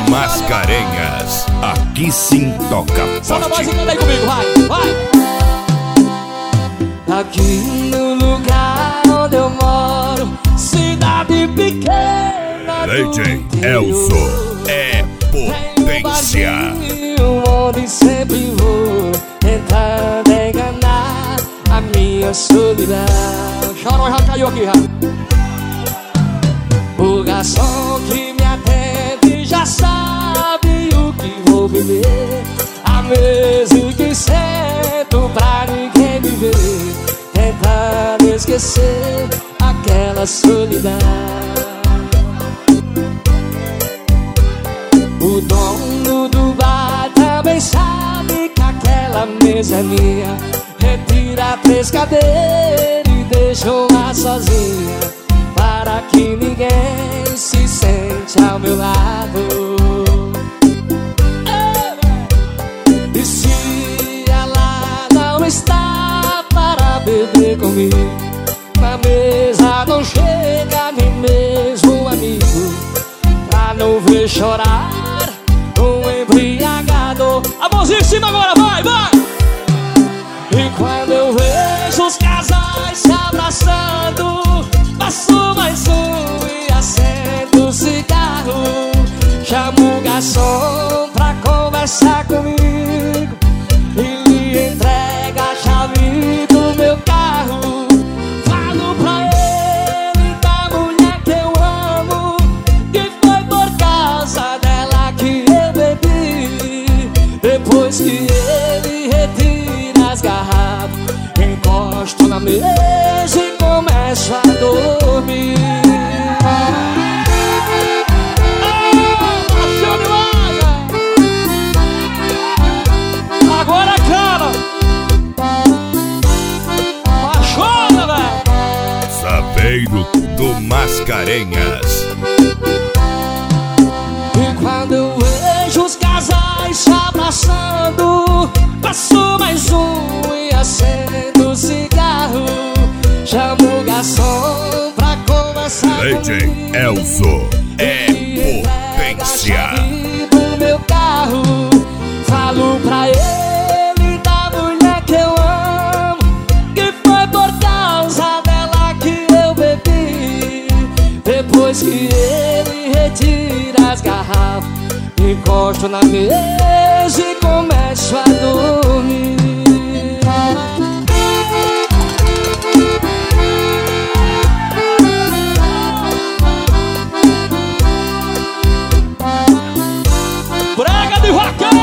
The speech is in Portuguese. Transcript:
Mascarenhas, aqui sim toca Solta a voz forte. e canta aí comigo, vai. Aqui no lugar onde eu moro, cidade pequena do DJ interior, Elzo é potência. tem um barzinho onde sempre vou, tentando enganar a minha solidão. Chorão já caiu aqui, já. O garçom que me atende já sabe o que vou beber. A mesa que sento pra ninguém me ver, tentando esquecer aquela solidão. O dono do bar também sabe que aquela mesa é minha. Retira 3 cadeiras e deixa lá sozinha, para que ninguém se sente ao meu lado. E se ela não está para beber comigo, na mesa não chega nem mesmo um amigo, pra não ver chorar um embriagado. A mãozinha em cima agora, vai, vai! E quando eu vejo os casais se abraçando, passo mais um e acendo o cigarro. Chamo o garçom pra conversar comigo e lhe entrega a chave do meu carro. Falo pra ele da mulher que eu amo, que foi por causa dela que eu bebi. Depois que ele retira as garrafas, encosto na mesa e começo a dormir. Agora, cara, apaixona, velho. Sabeiro do Mascarenhas. E quando eu vejo os casais se abraçando, passo mais um e acendo o cigarro. Chamo o garçom pra conversar DJ comigo. Elzo é E entrega a potência. chave do meu carro. Falo pra ele da mulher que eu amo, que foi por causa dela que eu bebi. Depois que ele retira as garrafas, encosto na mesa e começo a dormir. Brega de vaca!